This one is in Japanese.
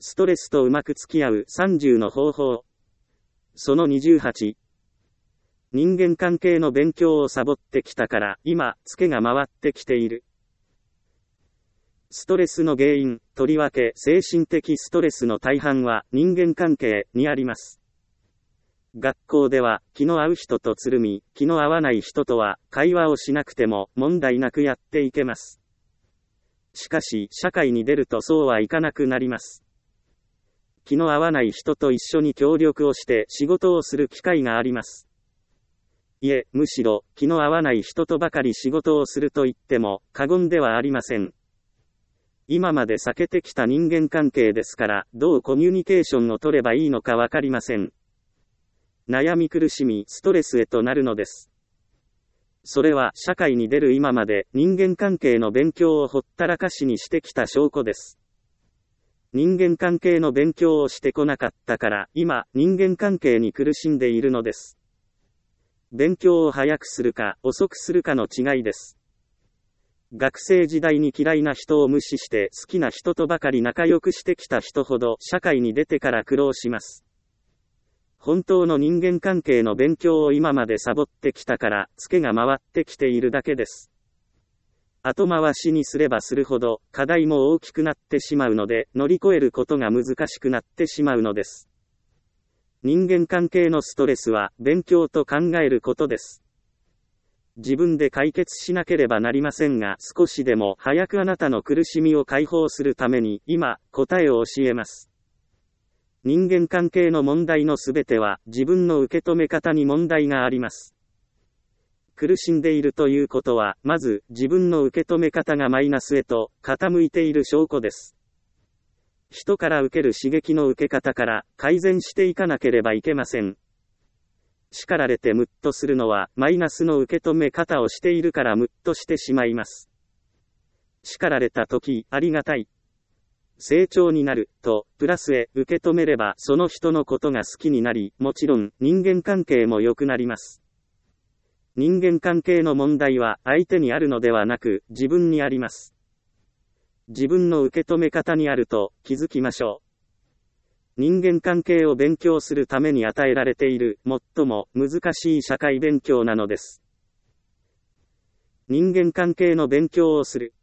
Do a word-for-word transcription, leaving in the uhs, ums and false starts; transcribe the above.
ストレスとうまく付き合うさんじゅうの方法。そのにじゅうはち。人間関係の勉強をサボってきたから、今、ツケが回ってきている。ストレスの原因、とりわけ精神的ストレスの大半は人間関係にあります。学校では、気の合う人とつるみ、気の合わない人とは、会話をしなくても問題なくやっていけます。しかし、社会に出るとそうはいかなくなります。気の合わない人と一緒に協力をして仕事をする機会があります。いえ、むしろ、気の合わない人とばかり仕事をすると言っても、過言ではありません。今まで避けてきた人間関係ですから、どうコミュニケーションを取ればいいのかわかりません。悩み苦しみ、ストレスへとなるのです。それは、社会に出る今まで人間関係の勉強をほったらかしにしてきた証拠です。人間関係の勉強をしてこなかったから、今、人間関係に苦しんでいるのです。勉強を早くするか、遅くするかの違いです。学生時代に嫌いな人を無視して好きな人とばかり仲良くしてきた人ほど社会に出てから苦労します。本当の人間関係の勉強を今までサボってきたから、ツケが回ってきているだけです。後回しにすればするほど、課題も大きくなってしまうので、乗り越えることが難しくなってしまうのです。人間関係のストレスは、勉強と考えることです。自分で解決しなければなりませんが、少しでも早くあなたの苦しみを解放するために、今、答えを教えます。人間関係の問題のすべては、自分の受け止め方に問題があります。苦しんでいるということは、まず、自分の受け止め方がマイナスへと、傾いている証拠です。人から受ける刺激の受け方から、改善していかなければいけません。叱られてムッとするのは、マイナスの受け止め方をしているからムッとしてしまいます。叱られたとき、ありがたい。成長になる、と、プラスへ受け止めれば、その人のことが好きになり、もちろん、人間関係も良くなります。人間関係の問題は相手にあるのではなく自分にあります。自分の受け止め方にあると気づきましょう。人間関係を勉強するために与えられている最も難しい社会勉強なのです。人間関係の勉強をする。